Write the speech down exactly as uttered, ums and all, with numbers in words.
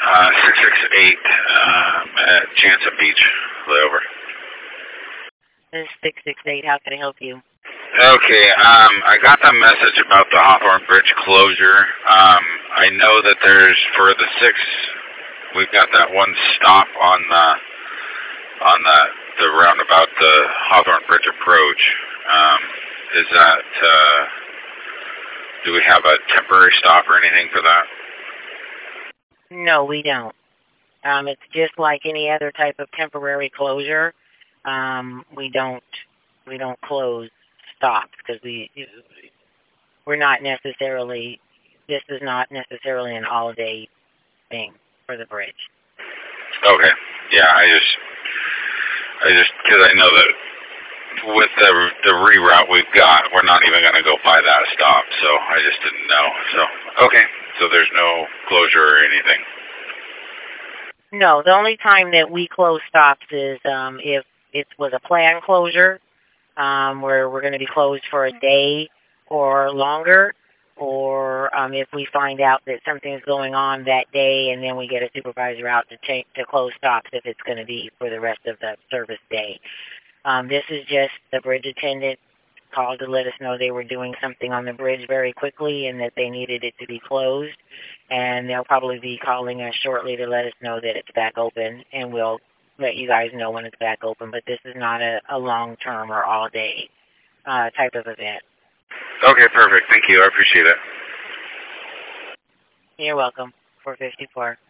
Uh, six six eight um, at Jansen Beach, layover. This is six six eight. How can I help you? Okay, um, I got that message about the Hawthorne Bridge closure. Um, I know that there's, for the six, we've got that one stop on the, on the, the roundabout, the Hawthorne Bridge approach. Um, is that, uh, do we have a temporary stop or anything for that? No, we don't. Um, it's just like any other type of temporary closure. Um, we don't we don't close stops because we we're not necessarily this is not necessarily an all day thing for the bridge. Okay, yeah, I just I just because I know that with the the reroute we've got, we're not even going to go by that stop, so I just didn't know. So okay, so there's no closure or anything. No, the only time that we close stops is um, if it was a planned closure, um, where we're going to be closed for a day or longer, or um, if we find out that something's going on that day, and then we get a supervisor out to take to close stops if it's going to be for the rest of the service day. Um, this is just the bridge attendant called to let us know they were doing something on the bridge very quickly and that they needed it to be closed. And they'll probably be calling us shortly to let us know that it's back open, and we'll let you guys know when it's back open. But this is not a, a long-term or all-day uh, type of event. Okay, perfect. Thank you. I appreciate it. You're welcome. four fifty-four.